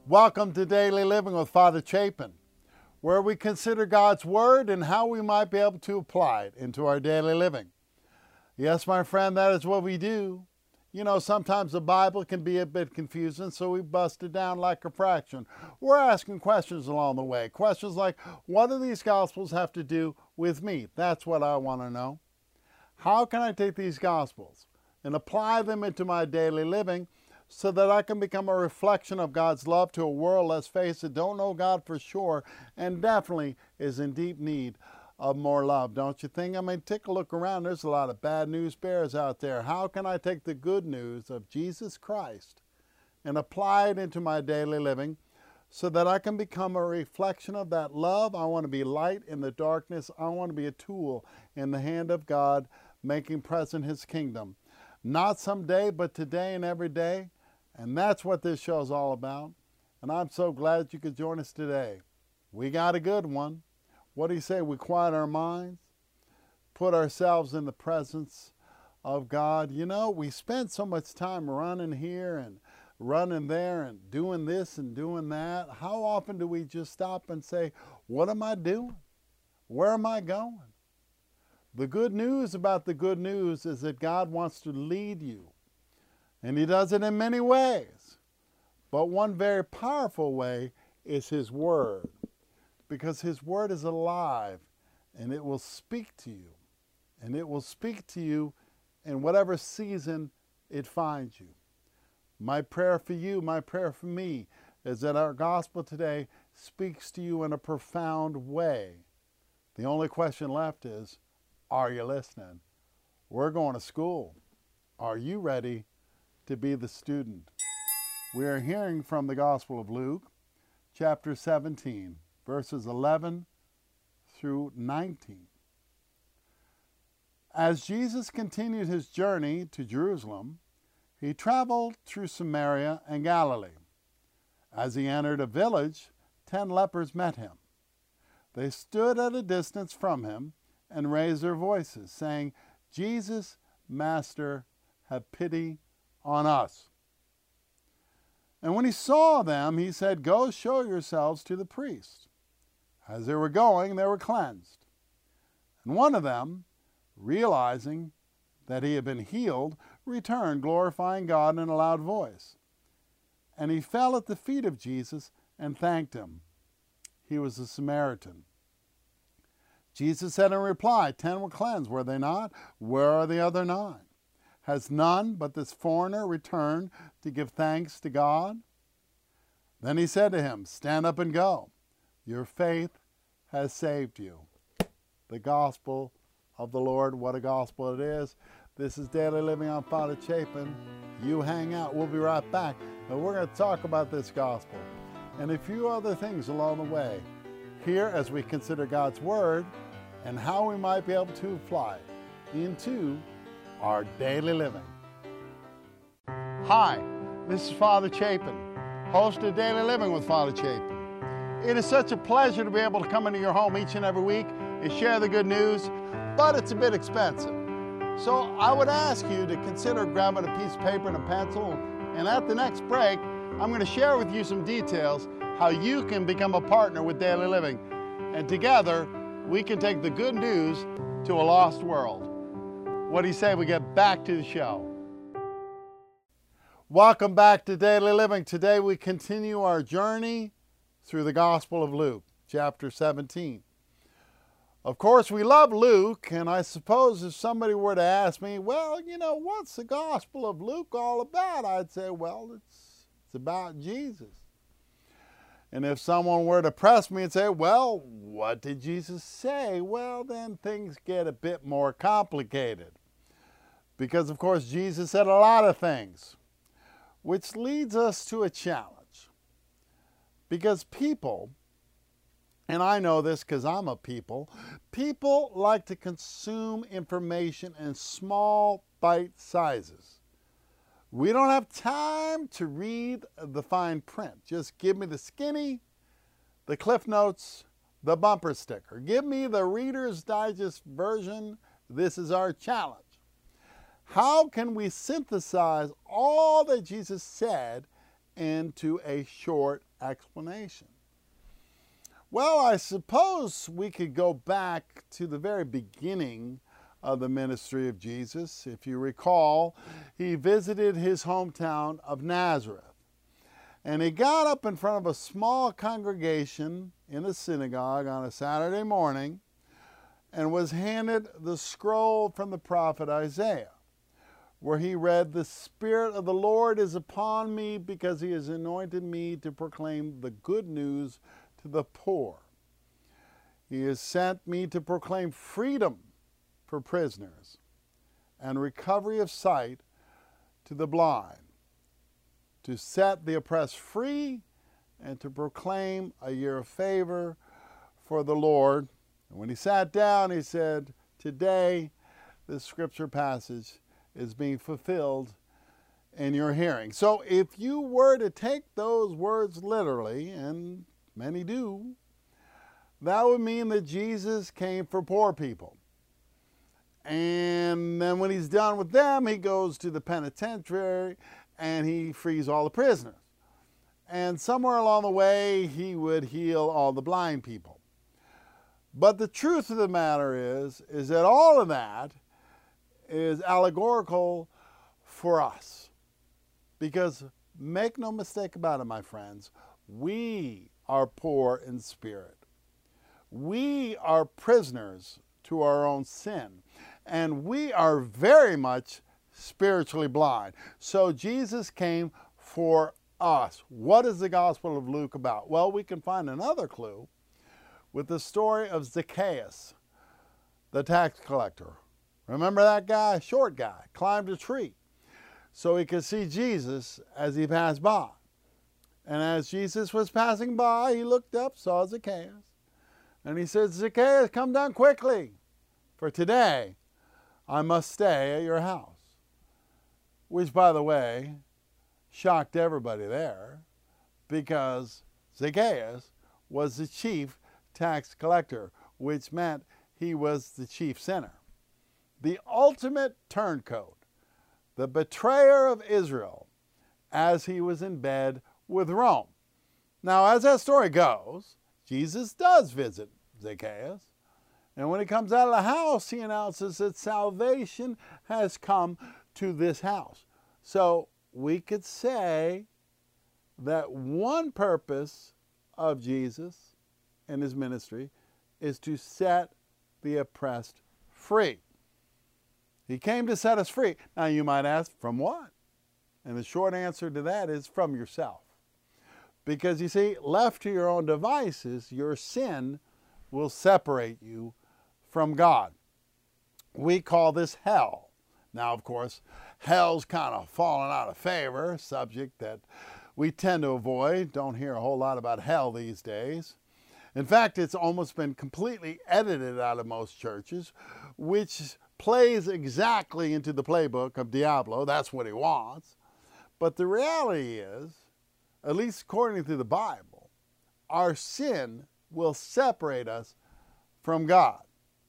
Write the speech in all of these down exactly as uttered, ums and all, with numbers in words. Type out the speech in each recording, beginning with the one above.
Welcome to Daily Living with Father Chapin, where we consider God's Word and how we might be able to apply it into our daily living. Yes, my friend, that is what we do. You know, sometimes the Bible can be a bit confusing, so we bust it down like a fraction. We're asking questions along the way. Questions like, what do these Gospels have to do with me? That's what I want to know. How can I take these Gospels and apply them into my daily living so that I can become a reflection of God's love to a world, let's face it, don't know God for sure, and definitely is in deep need of more love, don't you think? I mean, take a look around. There's a lot of bad news bears out there. How can I take the good news of Jesus Christ and apply it into my daily living so that I can become a reflection of that love? I want to be light in the darkness. I want to be a tool in the hand of God, making present His kingdom. Not someday, but today and every day. And that's what this show is all about. And I'm so glad you could join us today. We got a good one. What do you say? We quiet our minds, put ourselves in the presence of God. You know, we spend so much time running here and running there and doing this and doing that. How often do we just stop and say, what am I doing? Where am I going? The good news about the good news is that God wants to lead you. And He does it in many ways. But one very powerful way is His Word. Because His Word is alive and it will speak to you. And it will speak to you in whatever season it finds you. My prayer for you, my prayer for me, is that our gospel today speaks to you in a profound way. The only question left is, are you listening? We're going to school. Are you ready to be the student? We are hearing from the Gospel of Luke, chapter seventeen, verses eleven through nineteen. As Jesus continued His journey to Jerusalem, He traveled through Samaria and Galilee. As He entered a village, ten lepers met Him. They stood at a distance from Him and raised their voices, saying, Jesus, Master, have pity on us. And when He saw them, He said, go show yourselves to the priest. As they were going, they were cleansed. And one of them, realizing that he had been healed, returned, glorifying God in a loud voice. And he fell at the feet of Jesus and thanked Him. He was a Samaritan. Jesus said in reply, ten were cleansed, were they not? Where are the other nine? Has none but this foreigner returned to give thanks to God? Then He said to him, stand up and go. Your faith has saved you. The gospel of the Lord. What a gospel it is. This is Daily Living on Father Chapin. You hang out. We'll be right back. And we're going to talk about this gospel and a few other things along the way here as we consider God's Word and how we might be able to apply it into our daily living. Hi, this is Father Chapin, host of Daily Living with Father Chapin. It is such a pleasure to be able to come into your home each and every week and share the good news, but it's a bit expensive. So I would ask you to consider grabbing a piece of paper and a pencil, and at the next break, I'm going to share with you some details how you can become a partner with Daily Living. And together, we can take the good news to a lost world. What do you say we get back to the show? Welcome back to Daily Living. Today we continue our journey through the Gospel of Luke, chapter seventeen. Of course, we love Luke, and I suppose if somebody were to ask me, well, you know, what's the Gospel of Luke all about? I'd say, well, it's, it's about Jesus. And if someone were to press me and say, well, what did Jesus say? Well, then things get a bit more complicated. Because, of course, Jesus said a lot of things, which leads us to a challenge. Because people, and I know this because I'm a people, people like to consume information in small bite sizes. We don't have time to read the fine print. Just give me the skinny, the Cliff Notes, the bumper sticker. Give me the Reader's Digest version. This is our challenge. How can we synthesize all that Jesus said into a short explanation. Well, I suppose we could go back to the very beginning of the ministry of Jesus. If you recall, he visited his hometown of Nazareth. And he got up in front of a small congregation in a synagogue on a Saturday morning and was handed the scroll from the prophet Isaiah, where he read, "The Spirit of the Lord is upon me because he has anointed me to proclaim the good news to the poor. He has sent me to proclaim freedom for prisoners and recovery of sight to the blind, to set the oppressed free, and to proclaim a year of favor for the Lord." And when he sat down, he said, "Today, this scripture passage is being fulfilled in your hearing." So if you were to take those words literally, and many do, that would mean that Jesus came for poor people. And then when he's done with them, he goes to the penitentiary and he frees all the prisoners. And somewhere along the way, he would heal all the blind people. But the truth of the matter is, is that all of that is allegorical for us. Because make no mistake about it, my friends, we are poor in spirit. We are prisoners to our own sin. And we are very much spiritually blind. So Jesus came for us. What is the Gospel of Luke about? Well, we can find another clue with the story of Zacchaeus, the tax collector. Remember that guy? Short guy, climbed a tree so he could see Jesus as he passed by. And as Jesus was passing by, he looked up, saw Zacchaeus, and he said, "Zacchaeus, come down quickly, for today I must stay at your house." Which, by the way, shocked everybody there, because Zacchaeus was the chief tax collector, which meant he was the chief sinner. The ultimate turncoat, the betrayer of Israel, as he was in bed with Rome. Now, as that story goes, Jesus does visit Zacchaeus. And when he comes out of the house, he announces that salvation has come to this house. So we could say that one purpose of Jesus and his ministry is to set the oppressed free. He came to set us free. Now you might ask, from what? And the short answer to that is from yourself. Because you see, left to your own devices, your sin will separate you from God. We call this hell. Now, of course, hell's kind of fallen out of favor, a subject that we tend to avoid. Don't hear a whole lot about hell these days. In fact, it's almost been completely edited out of most churches, which plays exactly into the playbook of Diablo. That's what he wants. But the reality is, at least according to the Bible, our sin will separate us from God.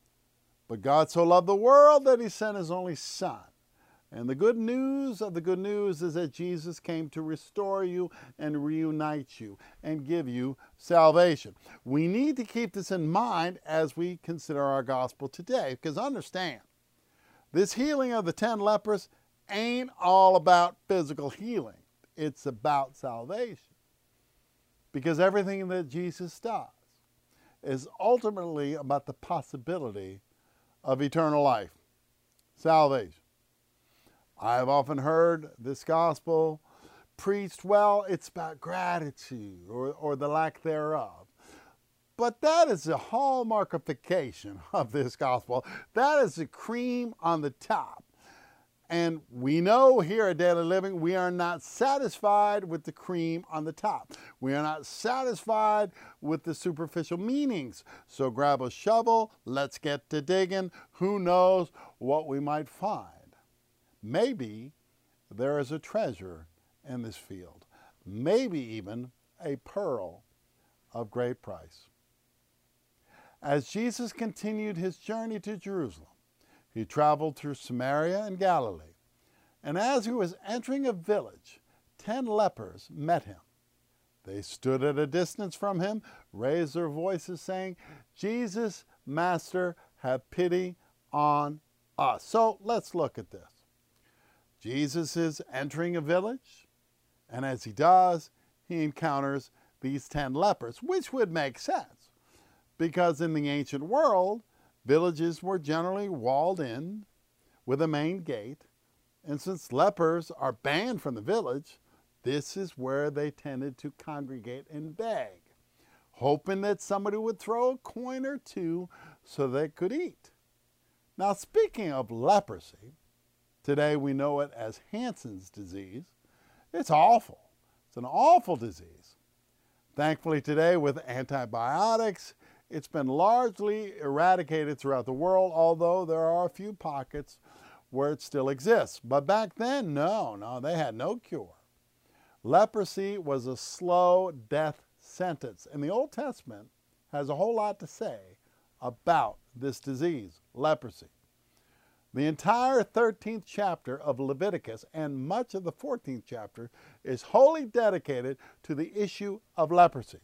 But God so loved the world that he sent his only Son. And the good news of the good news is that Jesus came to restore you and reunite you and give you salvation. We need to keep this in mind as we consider our gospel today, because understand, this healing of the ten lepers ain't all about physical healing. It's about salvation. Because everything that Jesus does is ultimately about the possibility of eternal life, salvation. I have often heard this gospel preached, well, it's about gratitude or, or the lack thereof. But that is the hallmarkification of this gospel. That is the cream on the top. And we know here at Daily Living, we are not satisfied with the cream on the top. We are not satisfied with the superficial meanings. So grab a shovel, let's get to digging. Who knows what we might find? Maybe there is a treasure in this field. Maybe even a pearl of great price. As Jesus continued his journey to Jerusalem, he traveled through Samaria and Galilee. And as he was entering a village, ten lepers met him. They stood at a distance from him, raised their voices, saying, Jesus, Master, have pity on us. So let's look at this. Jesus is entering a village, and as he does, he encounters these ten lepers, which would make sense, because in the ancient world, villages were generally walled in with a main gate, and since lepers are banned from the village, this is where they tended to congregate and beg, hoping that somebody would throw a coin or two so they could eat. Now, speaking of leprosy, today we know it as Hansen's disease. It's awful. It's an awful disease. Thankfully today, with antibiotics, it's been largely eradicated throughout the world, although there are a few pockets where it still exists. But back then, no, no, they had no cure. Leprosy was a slow death sentence, and the Old Testament has a whole lot to say about this disease, leprosy. The entire thirteenth chapter of Leviticus and much of the fourteenth chapter is wholly dedicated to the issue of leprosy.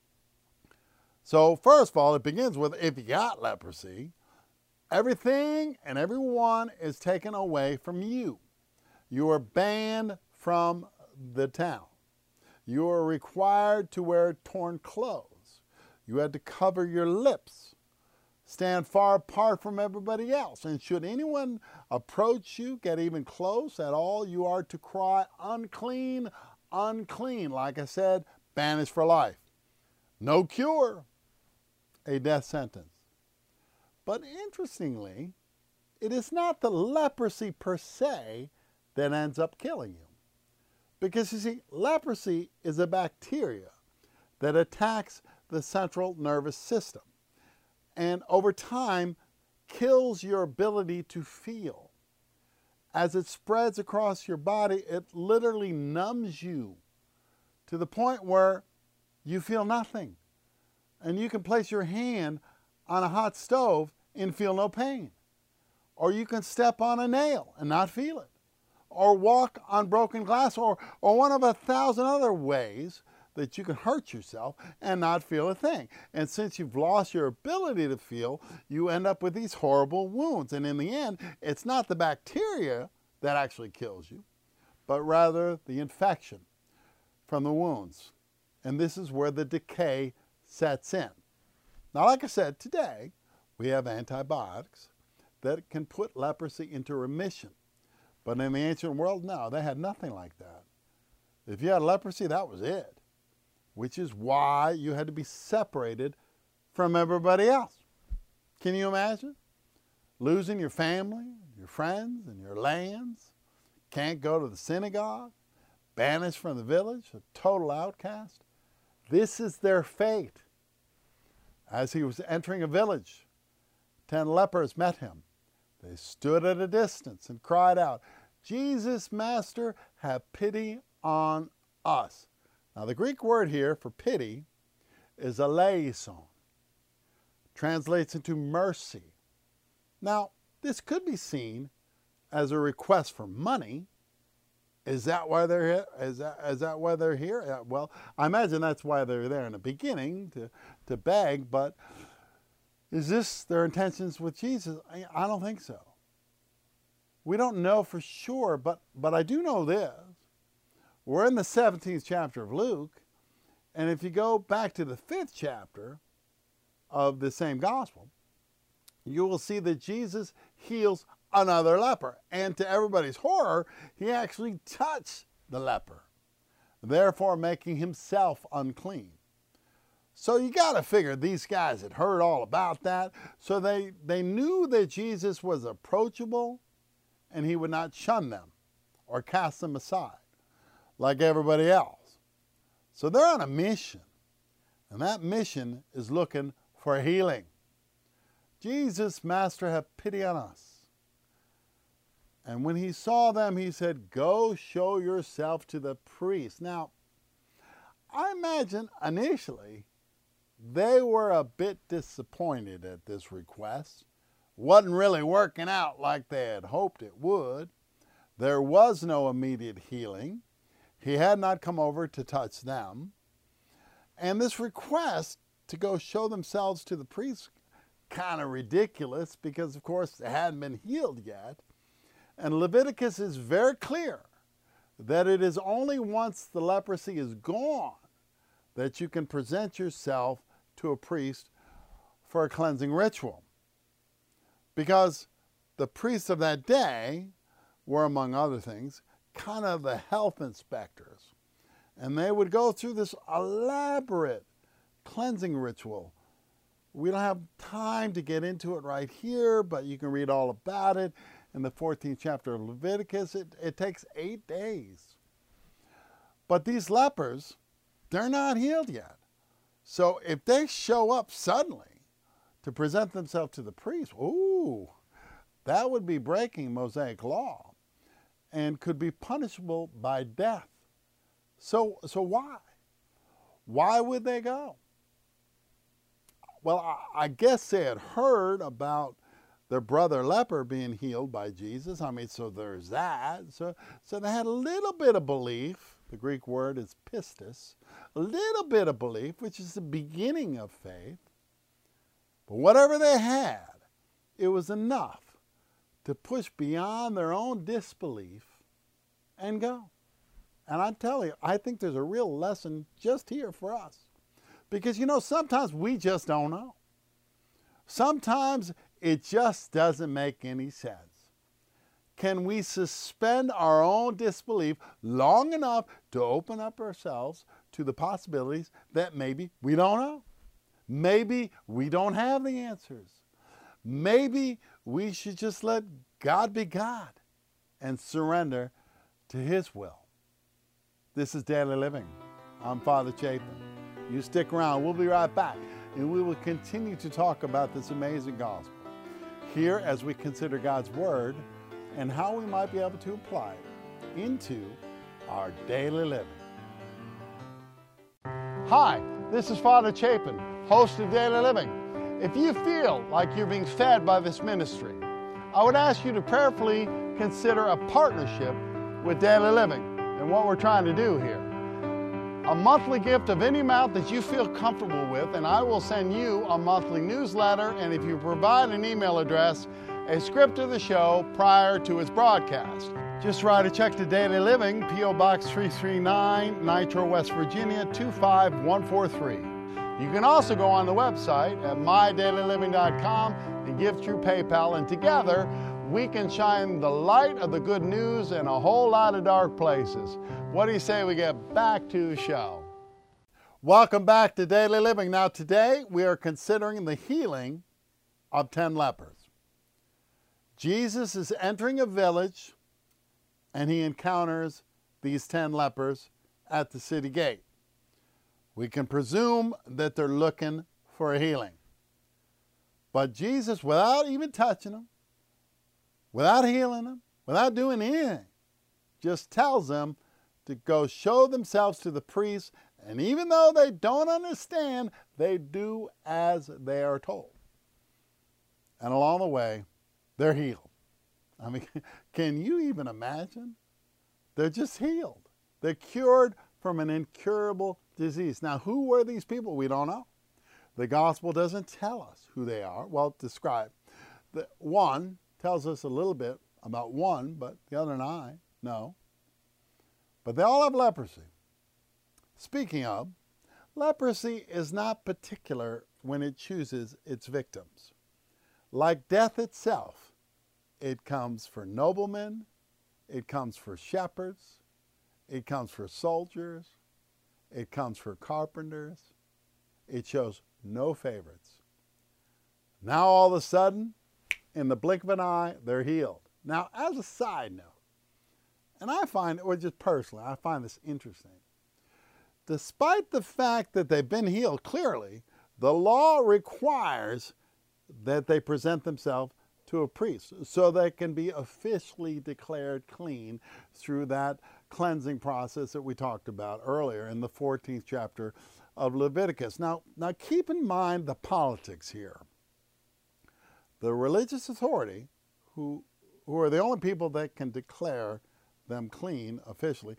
So first of all, it begins with, if you got leprosy, everything and everyone is taken away from you. You are banned from the town. You are required to wear torn clothes. You had to cover your lips, stand far apart from everybody else. And should anyone approach you, get even close at all, you are to cry, unclean, unclean. Like I said, banished for life. No cure, a death sentence. But interestingly, it is not the leprosy per se that ends up killing you. Because you see, leprosy is a bacteria that attacks the central nervous system and over time kills your ability to feel. As it spreads across your body, it literally numbs you to the point where you feel nothing. And you can place your hand on a hot stove and feel no pain. Or you can step on a nail and not feel it. Or walk on broken glass, or, or one of a thousand other ways that you can hurt yourself and not feel a thing. And since you've lost your ability to feel, you end up with these horrible wounds. And in the end, it's not the bacteria that actually kills you, but rather the infection from the wounds. And this is where the decay sets in. Now, like I said, today we have antibiotics that can put leprosy into remission. But in the ancient world, no, they had nothing like that. If you had leprosy, that was it, which is why you had to be separated from everybody else. Can you imagine? Losing your family, your friends, and your lands, can't go to the synagogue, banished from the village, a total outcast. This is their fate. As he was entering a village, ten lepers met him. They stood at a distance and cried out, Jesus, Master, have pity on us. Now, the Greek word here for pity is eleison. Translates into mercy. Now, this could be seen as a request for money. Is that why they're here? Is that, is that why they're here? Yeah, well, I imagine that's why they're there in the beginning, to, to beg, but is this their intentions with Jesus? I, I don't think so. We don't know for sure, but, but I do know this. We're in the seventeenth chapter of Luke, and if you go back to the fifth chapter of the same gospel, you will see that Jesus heals another leper. And to everybody's horror, he actually touched the leper, therefore making himself unclean. So you got to figure these guys had heard all about that. So they, they knew that Jesus was approachable and he would not shun them or cast them aside like everybody else. So they're on a mission. And that mission is looking for healing. Jesus, Master, have pity on us. And when he saw them, he said, go show yourself to the priest. Now, I imagine initially they were a bit disappointed at this request. Wasn't really working out like they had hoped it would. There was no immediate healing. He had not come over to touch them. And this request to go show themselves to the priest, kind of ridiculous because, of course, they hadn't been healed yet. And Leviticus is very clear that it is only once the leprosy is gone that you can present yourself to a priest for a cleansing ritual. Because the priests of that day were, among other things, kind of the health inspectors. And they would go through this elaborate cleansing ritual. We don't have time to get into it right here, but you can read all about it in the fourteenth chapter of Leviticus. It, it takes eight days. But these lepers, they're not healed yet. So if they show up suddenly to present themselves to the priest, ooh, that would be breaking Mosaic law and could be punishable by death. So, so why? Why would they go? Well, I, I guess they had heard about their brother leper being healed by Jesus. I mean, so there's that. So, so they had a little bit of belief. The Greek word is pistis. A little bit of belief, which is the beginning of faith. But whatever they had, it was enough to push beyond their own disbelief and go. And I'm telling you, I think there's a real lesson just here for us. Because, you know, sometimes we just don't know. Sometimes it just doesn't make any sense. Can we suspend our own disbelief long enough to open up ourselves to the possibilities that maybe we don't know? Maybe we don't have the answers. Maybe we should just let God be God and surrender to His will. This is Daily Living. I'm Father Chapin. You stick around. We'll be right back, and we will continue to talk about this amazing gospel here as we consider God's Word and how we might be able to apply it into our daily living. Hi, this is Father Chapin, host of Daily Living. If you feel like you're being fed by this ministry, I would ask you to prayerfully consider a partnership with Daily Living and what we're trying to do here. A monthly gift of any amount that you feel comfortable with, and I will send you a monthly newsletter, and if you provide an email address, a script of the show prior to its broadcast. Just write a check to Daily Living, P O Box three three nine, Nitro, West Virginia, two five one four three. You can also go on the website at my daily living dot com and give through PayPal, and together we can shine the light of the good news in a whole lot of dark places. What do you say we get back to the show? Welcome back to Daily Living. Now today we are considering the healing of ten lepers. Jesus is entering a village and he encounters these ten lepers at the city gate. We can presume that they're looking for a healing. But Jesus, without even touching them, without healing them, without doing anything, just tells them to go show themselves to the priest, and even though they don't understand, they do as they are told. And along the way, they're healed. I mean, can you even imagine? They're just healed. They're cured from an incurable disease. Now, who were these people? We don't know. The gospel doesn't tell us who they are. Well, describe. The one tells us a little bit about one, but the other nine, no. But they all have leprosy. Speaking of, leprosy is not particular when it chooses its victims. Like death itself, it comes for noblemen, it comes for shepherds, it comes for soldiers, it comes for carpenters. It shows no favorites. Now all of a sudden, in the blink of an eye, they're healed. Now, as a side note, and I find, or just personally, I find this interesting. Despite the fact that they've been healed, clearly, the law requires that they present themselves to a priest so they can be officially declared clean through that cleansing process that we talked about earlier in the fourteenth chapter of Leviticus. Now, now keep in mind the politics here. The religious authority, who, who are the only people that can declare them clean officially,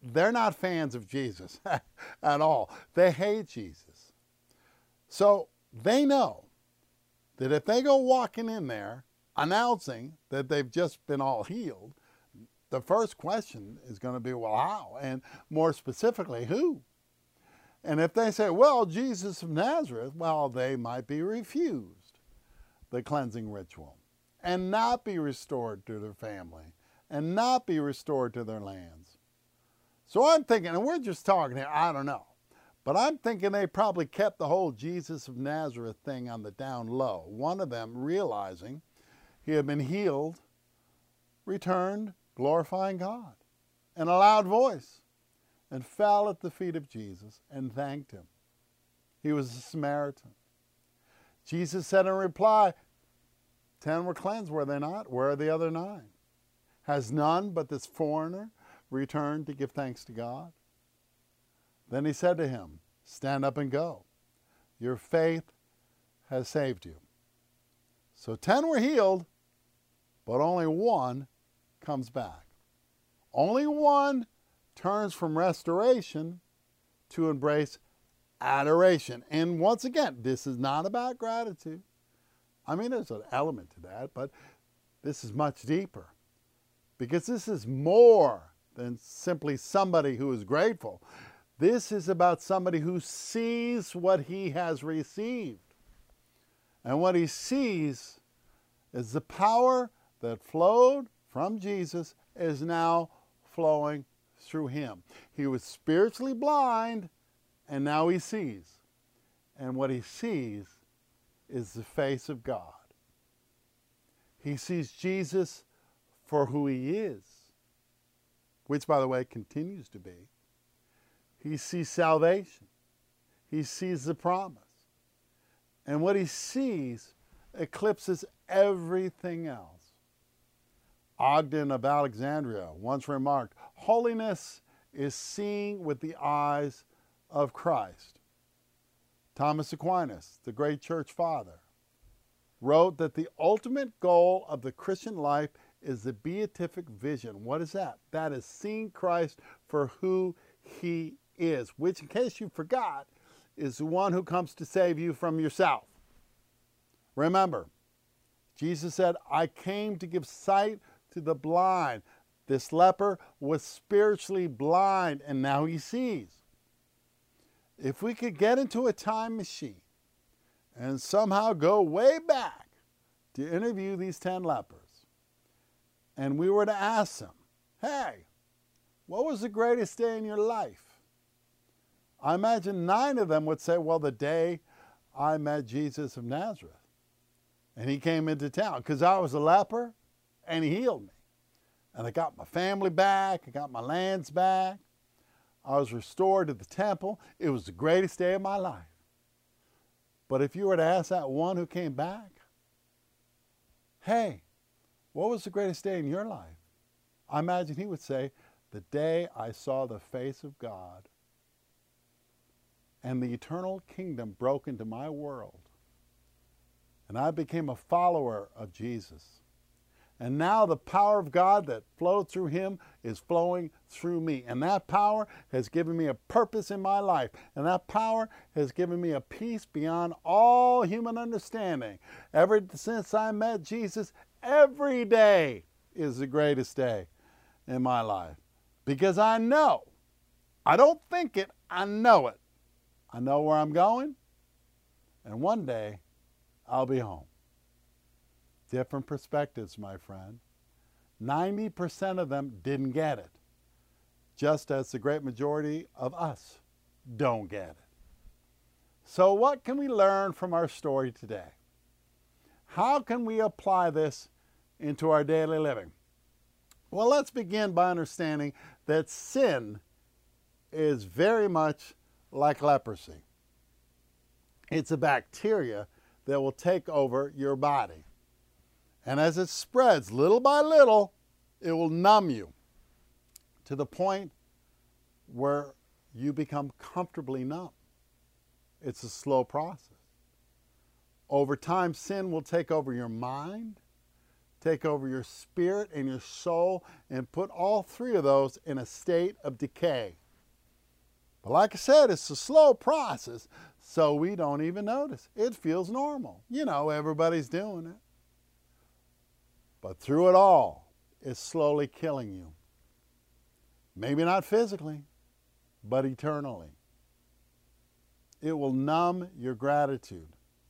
they're not fans of Jesus at all. They hate Jesus. So they know that if they go walking in there announcing that they've just been all healed, the first question is going to be, well, how? And more specifically, who? And if they say, well, Jesus of Nazareth, well, they might be refused the cleansing ritual and not be restored to their family and not be restored to their lands. So I'm thinking, and we're just talking here, I don't know, but I'm thinking they probably kept the whole Jesus of Nazareth thing on the down low. One of them, realizing he had been healed, returned, glorifying God in a loud voice, and fell at the feet of Jesus and thanked him. He was a Samaritan. Jesus said in reply, ten were cleansed, were they not? Where are the other nine? Has none but this foreigner returned to give thanks to God? Then he said to him, stand up and go. Your faith has saved you. So ten were healed, but only one comes back. Only one turns from restoration to embrace adoration. And once again, this is not about gratitude. I mean, there's an element to that, but this is much deeper. Because this is more than simply somebody who is grateful. This is about somebody who sees what he has received. And what he sees is the power that flowed from Jesus is now flowing through him. He was spiritually blind, and now he sees. And what he sees is the face of God. He sees Jesus for who he is, which, by the way, continues to be. He sees salvation. He sees the promise. And what he sees eclipses everything else. Ogden of Alexandria once remarked, holiness is seeing with the eyes of Christ. Thomas Aquinas, the great church father, wrote that the ultimate goal of the Christian life is the beatific vision. What is that? That is seeing Christ for who he is, which, in case you forgot, is the one who comes to save you from yourself. Remember, Jesus said, I came to give sight to the blind. This leper was spiritually blind, and now he sees. If we could get into a time machine and somehow go way back to interview these ten lepers, and we were to ask them, hey, what was the greatest day in your life? I imagine nine of them would say, well, the day I met Jesus of Nazareth. And he came into town because I was a leper and he healed me. And I got my family back. I got my lands back. I was restored to the temple. It was the greatest day of my life. But if you were to ask that one who came back, hey, what was the greatest day in your life? I imagine he would say, the day I saw the face of God and the eternal kingdom broke into my world. And I became a follower of Jesus. And now the power of God that flowed through him is flowing through me. And that power has given me a purpose in my life. And that power has given me a peace beyond all human understanding. Ever since I met Jesus, every day is the greatest day in my life. Because I know, I don't think it, I know it. I know where I'm going. And one day, I'll be home. Different perspectives, my friend. ninety percent of them didn't get it, just as the great majority of us don't get it. So what can we learn from our story today? How can we apply this into our daily living? Well, let's begin by understanding that sin is very much like leprosy. It's a bacteria that will take over your body. And as it spreads little by little, it will numb you to the point where you become comfortably numb. It's a slow process. Over time, sin will take over your mind, take over your spirit and your soul and put all three of those in a state of decay. But like I said, it's a slow process, so we don't even notice. It feels normal. You know, everybody's doing it. But through it all, it's slowly killing you. Maybe not physically, but eternally. It will numb your gratitude.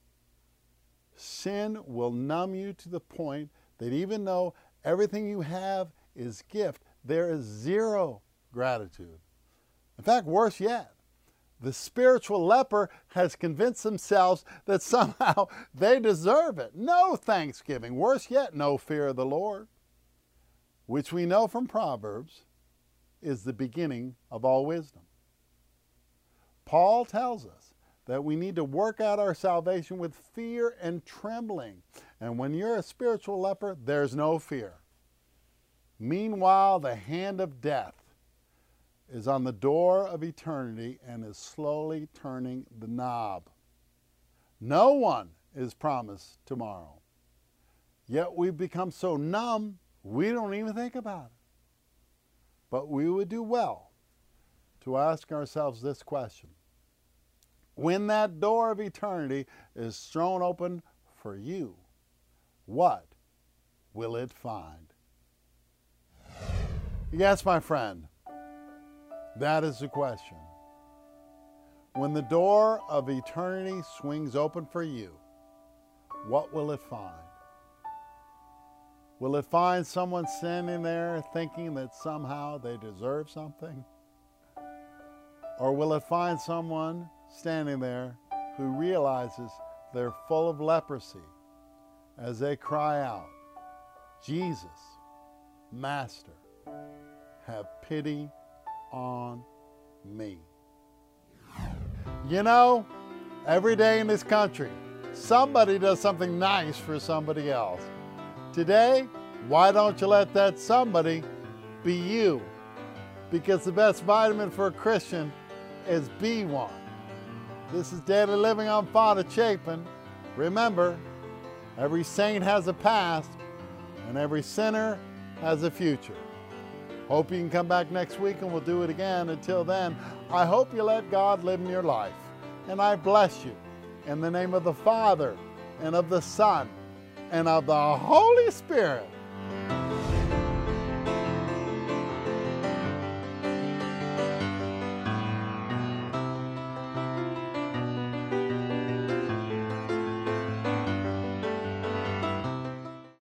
Sin will numb you to the point that even though everything you have is gift, there is zero gratitude. In fact, worse yet, the spiritual leper has convinced themselves that somehow they deserve it. No thanksgiving. Worse yet, no fear of the Lord, which we know from Proverbs is the beginning of all wisdom. Paul tells us that we need to work out our salvation with fear and trembling. And when you're a spiritual leper, there's no fear. Meanwhile, the hand of death is on the door of eternity and is slowly turning the knob. No one is promised tomorrow. Yet we've become so numb, we don't even think about it. But we would do well to ask ourselves this question. When that door of eternity is thrown open for you, what will it find? Yes, my friend, that is the question. When the door of eternity swings open for you, what will it find? Will it find someone standing there thinking that somehow they deserve something? Or will it find someone standing there who realizes they're full of leprosy as they cry out, Jesus, Master, have pity on me? You know, every day in this country, somebody does something nice for somebody else. Today, why don't you let that somebody be you? Because the best vitamin for a Christian is B one. This is Daily Living on Father Chapin. Remember, every saint has a past, and every sinner has a future. Hope you can come back next week and we'll do it again. Until then, I hope you let God live in your life. And I bless you in the name of the Father, and of the Son, and of the Holy Spirit.